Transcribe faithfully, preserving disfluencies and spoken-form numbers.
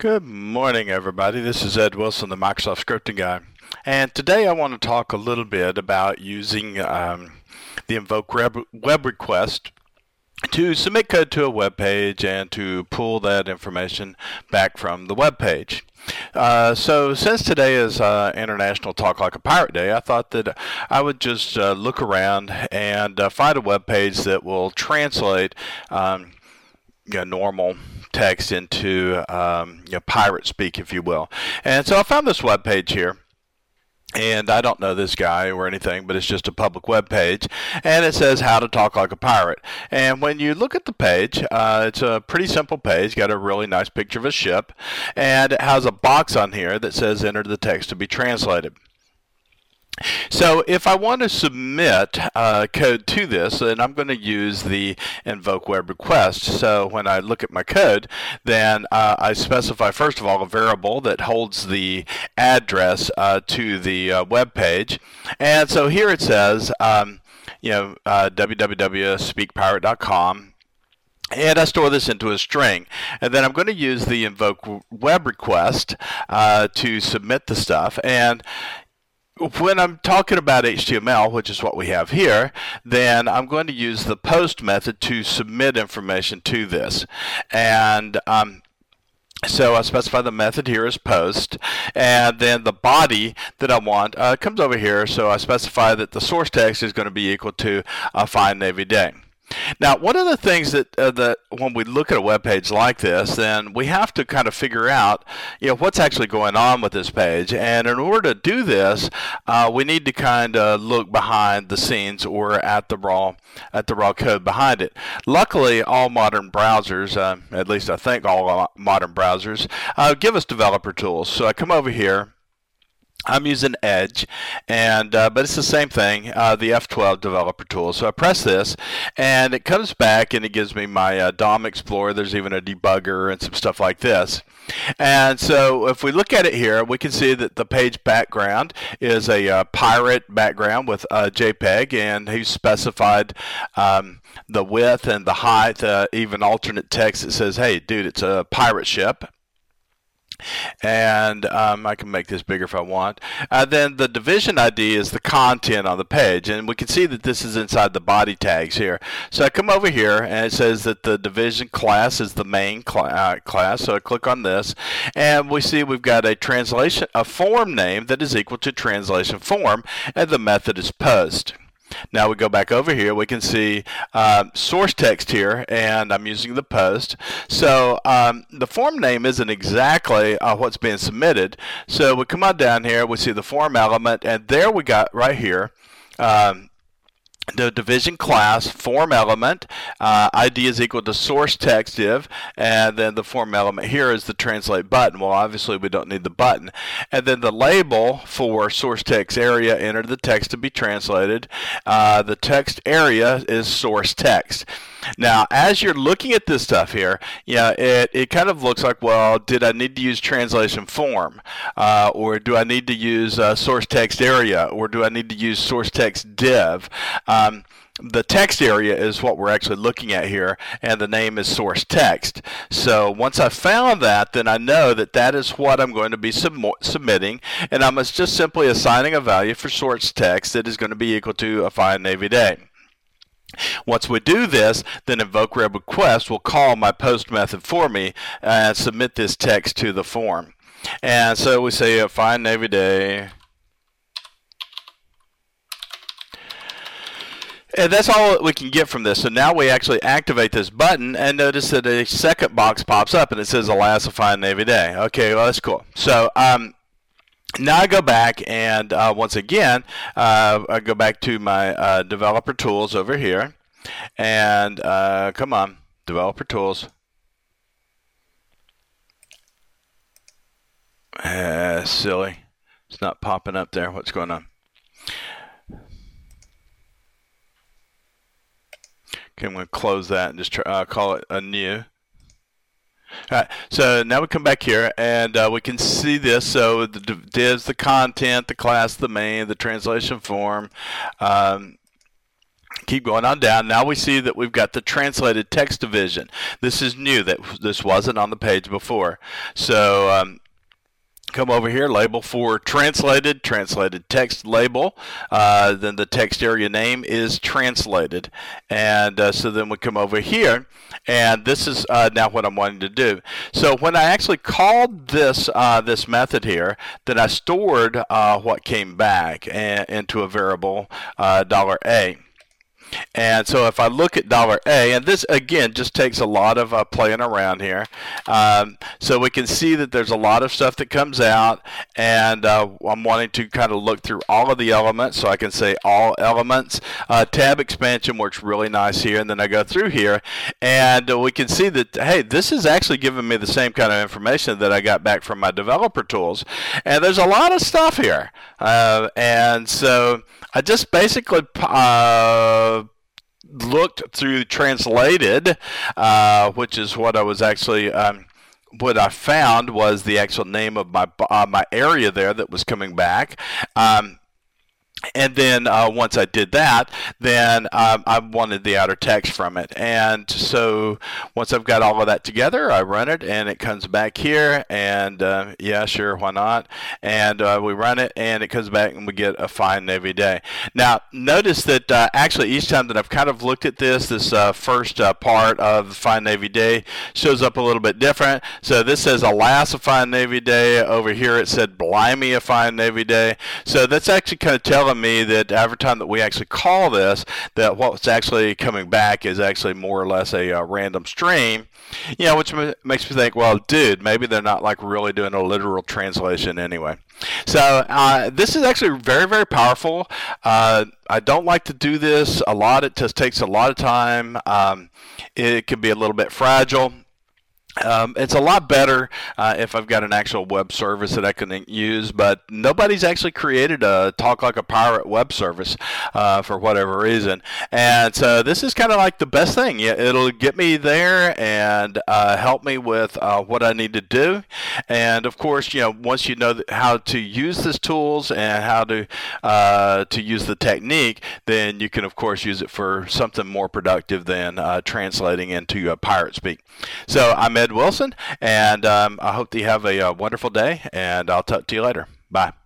Good morning, everybody. This is Ed Wilson, the Microsoft Scripting Guy. And today I want to talk a little bit about using um, the invoke web request to submit code to a web page and to pull that information back from the web page. Uh, so since today is uh, International Talk Like a Pirate Day, I thought that I would just uh, look around and uh, find a web page that will translate um, you know, normal text into um, you know, pirate speak, if you will. And so I found this web page here. And I don't know this guy or anything, but it's just a public web page, and it says how to talk like a pirate. And when you look at the page, uh, it's a pretty simple page. Got a really nice picture of a ship, and it has a box on here that says enter the text to be translated. So if I want to submit uh, code to this, then I'm going to use the invoke web request. So when I look at my code, then uh, I specify first of all a variable that holds the address uh, to the uh, web page. And so here it says, um, you know, uh, w w w dot speak pirate dot com. And I store this into a string. And then I'm going to use the invoke web request uh, to submit the stuff. And when I'm talking about H T M L, which is what we have here, then I'm going to use the post method to submit information to this. And um, so I specify the method here as post, and then the body that I want uh, comes over here. So I specify that the source text is going to be equal to a fine Navy day. Now, one of the things that uh, that when we look at a web page like this, then we have to kind of figure out, you know, what's actually going on with this page. And in order to do this, uh, we need to kind of look behind the scenes or at the raw at the raw code behind it. Luckily, all modern browsers, uh, at least I think all modern browsers, uh, give us developer tools. So I come over here. I'm using Edge, and uh, but it's the same thing, uh, the F twelve developer tool. So I press this, and it comes back, and it gives me my uh, D O M Explorer. There's even a debugger and some stuff like this. And so if we look at it here, we can see that the page background is a uh, pirate background with a JPEG, and he's specified um, the width and the height, uh, even alternate text that says, hey, dude, it's a pirate ship. And um, I can make this bigger if I want. Uh, then the division I D is the content on the page, and we can see that this is inside the body tags here. So I come over here, and it says that the division class is the main cl uh, class. So I click on this, and we see we've got a translation, a form name that is equal to translation form, and the method is post. Now we go back over here, we can see uh, source text here, and I'm using the post. So um, the form name isn't exactly uh, what's being submitted. So we come on down here, we see the form element, and there we got right here um, the division class form element, uh, I D is equal to source text div, and then the form element here is the translate button. Well, obviously we don't need the button. And then the label for source text area, enter the text to be translated. Uh, the text area is source text. Now, as you're looking at this stuff here, yeah, it, it kind of looks like, well, did I need to use translation form? Uh, or do I need to use uh, source text area? Or do I need to use source text div? Um, the text area is what we're actually looking at here, and the name is source text. So once I found that, then I know that that is what I'm going to be sub submitting, and I'm just simply assigning a value for source text that is going to be equal to a fine Navy day. Once we do this, then invoke web request will call my post method for me and submit this text to the form. And so we say a fine Navy day. And that's all we can get from this. So now we actually activate this button, and notice that a second box pops up and it says alas, a fine Navy day. Okay, well, that's cool. So um now I go back, and uh, once again, uh, I go back to my uh, developer tools over here, and uh, come on, developer tools. Uh, silly, it's not popping up there. What's going on? Okay, I'm going to close that and just try, uh, call it a new. All right, so now we come back here, and uh, we can see this. So the divs, the content, the class, the main, the translation form, um, Keep going on down. Now we see that we've got the translated text division. This is new. That this wasn't on the page before. So um, come over here, label for translated, translated text label. Uh, then the text area name is translated. And uh, so then we come over here, and this is uh, now what I'm wanting to do. So when I actually called this uh, this method here, then I stored uh, what came back a- into a variable uh, $A. And so if I look at $A, and this again just takes a lot of uh, playing around here, um, so we can see that there's a lot of stuff that comes out, and uh, I'm wanting to kind of look through all of the elements, so I can say all elements. Uh, tab expansion works really nice here, and then I go through here, and uh, we can see that, hey, this is actually giving me the same kind of information that I got back from my developer tools, and there's a lot of stuff here, uh, and so I just basically uh, looked through translated, uh, which is what I was actually um, what I found was the actual name of my uh, my area there that was coming back. Um, And then uh, once I did that, then um, I wanted the outer text from it. And so once I've got all of that together, I run it, and it comes back here. And uh, yeah, sure, why not? And uh, we run it, and it comes back, and we get a fine Navy day. Now, notice that uh, actually each time that I've kind of looked at this, this uh, first uh, part of fine Navy day shows up a little bit different. So this says, alas, a fine Navy day. Over here it said, blimey, a fine Navy day. So that's actually kind of telling me that every time that we actually call this, that what's actually coming back is actually more or less a uh, random string, you know, which m- makes me think, well, dude, maybe they're not like really doing a literal translation anyway. So uh, this is actually very, very powerful. Uh, I don't like to do this a lot. It just takes a lot of time. Um, it can be a little bit fragile. Um, it's a lot better uh, if I've got an actual web service that I can use, but nobody's actually created a Talk Like a Pirate web service uh, for whatever reason. And so this is kind of like the best thing. Yeah, it'll get me there and uh, help me with uh, what I need to do. And of course, you know, once you know how to use these tools and how to uh, to use the technique, then you can of course use it for something more productive than uh, translating into uh, pirate speak. So I'm Ed Wilson, and um, I hope that you have a, a wonderful day, and I'll talk to you later. Bye.